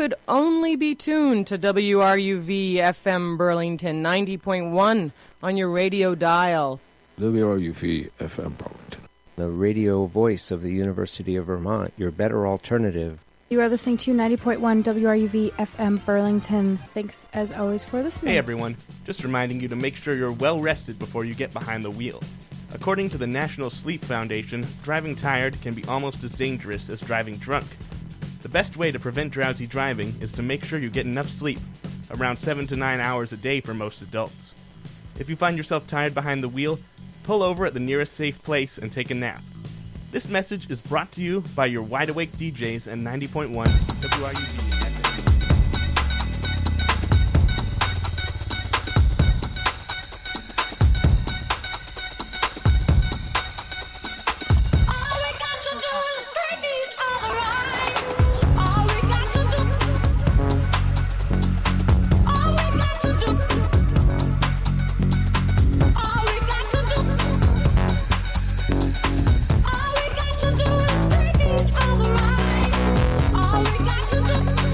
could only be tuned to WRUV FM Burlington 90.1 on your radio dial. WRUV FM Burlington, the radio voice of the University of Vermont, your better alternative. You are listening to 90.1 WRUV FM Burlington. Thanks, as always, for listening. Hey, everyone. Just reminding you to make sure you're well rested before you get behind the wheel. According to the National Sleep Foundation, driving tired can be almost as dangerous as driving drunk. The best way to prevent drowsy driving is to make sure you get enough sleep, around 7 to 9 hours a day for most adults. If you find yourself tired behind the wheel, pull over at the nearest safe place and take a nap. This message is brought to you by your wide-awake DJs and 90.1 WRUV. All we got to do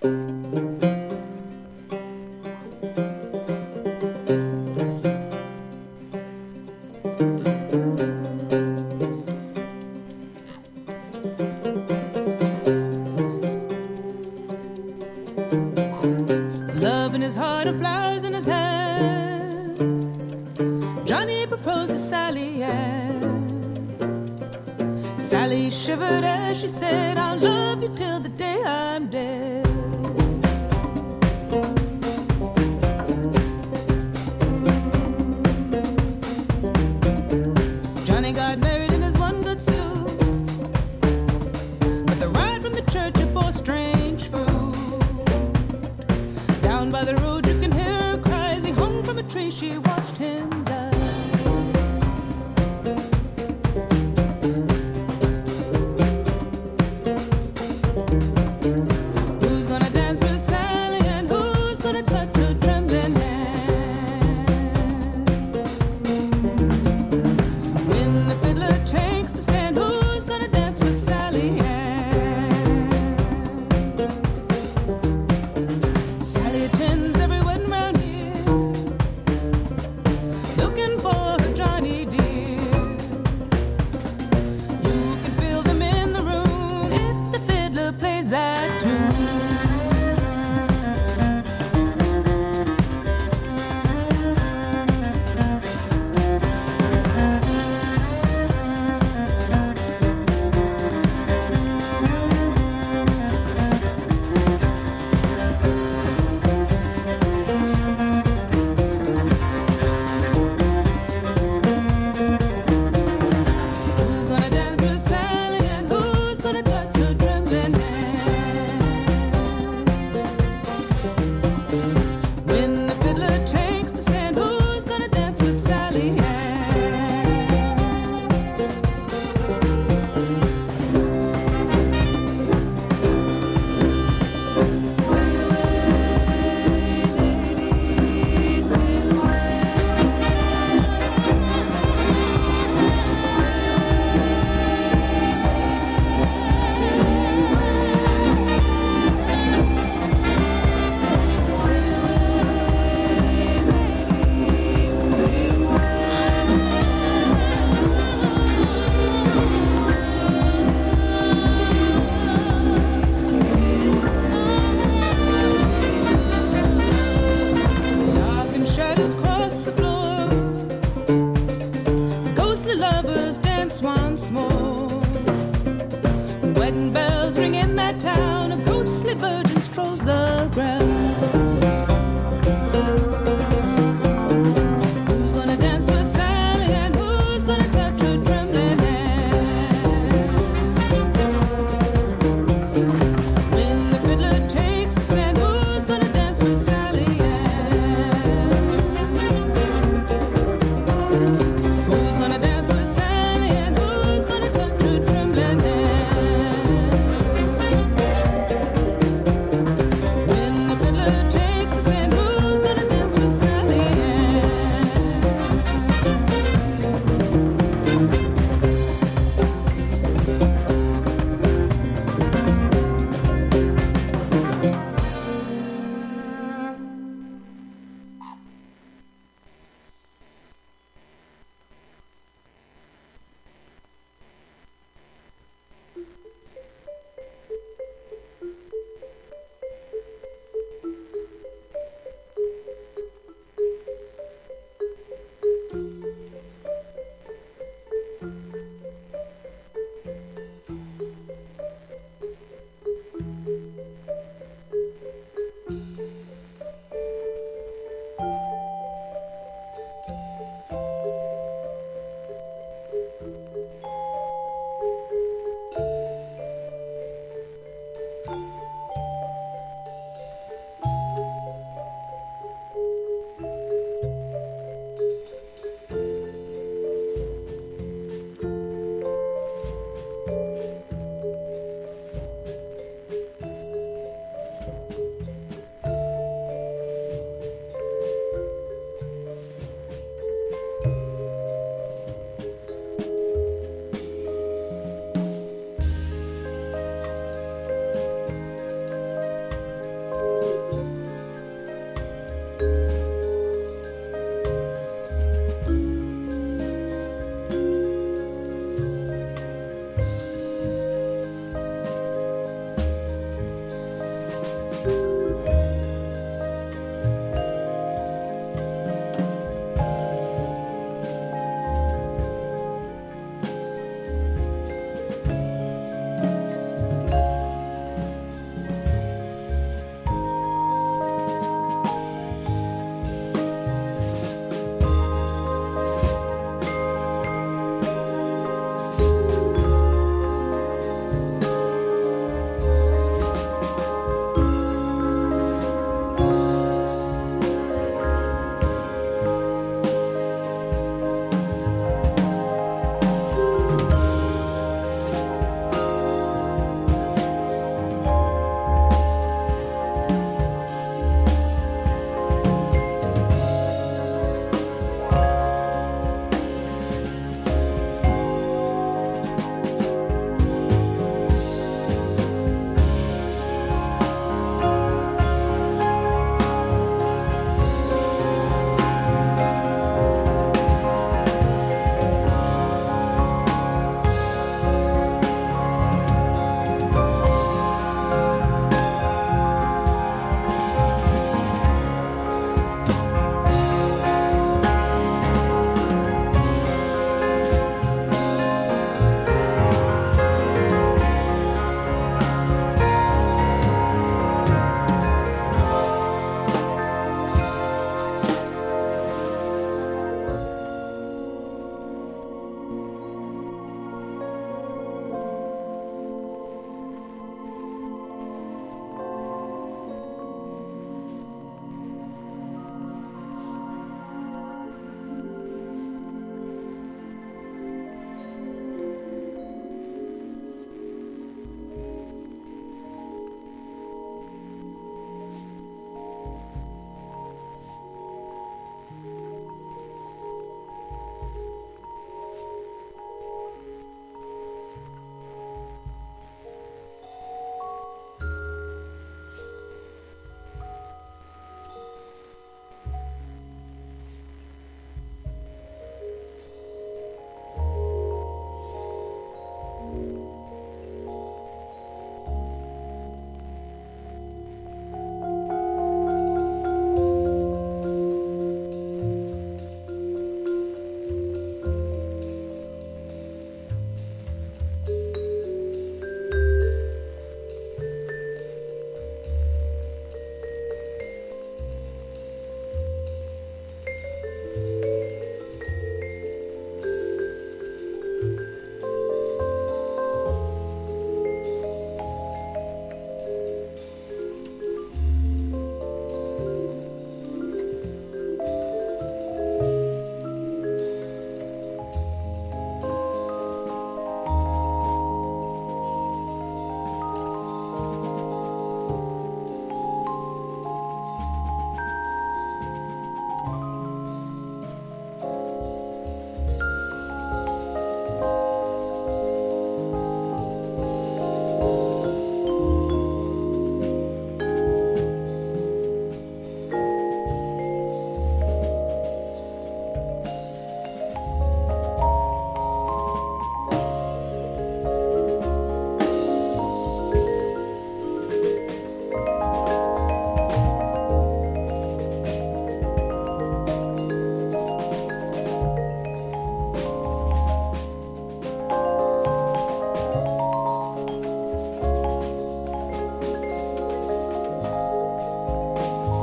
Love in his heart and flowers in his hand, Johnny proposed to Sally Ann. Sally shivered as she said, I'll love you till the day I'm dead. Johnny got married in his one good suit, but the ride from the church it bore strange fruit. Down by the road you can hear her cry as he hung from a tree. She watched him die. Who's gonna dance with Sally and who's gonna touch her trembling hand? When the fiddler takes the stand, who's gonna dance with Sally Ann? Sally attends every wedding round here, looking for her Johnny dear. You can feel them in the room if the fiddler plays that tune. Who's gonna dance with Sally and who's gonna touch her trembling hand? When the fiddler takes the stand, who's gonna dance with Sally Ann? Sail away, lady, sail away. Dark shadows cross the floor as ghostly lovers dance once more. Wedding bells ring in that town, a ghostly virgin strolls the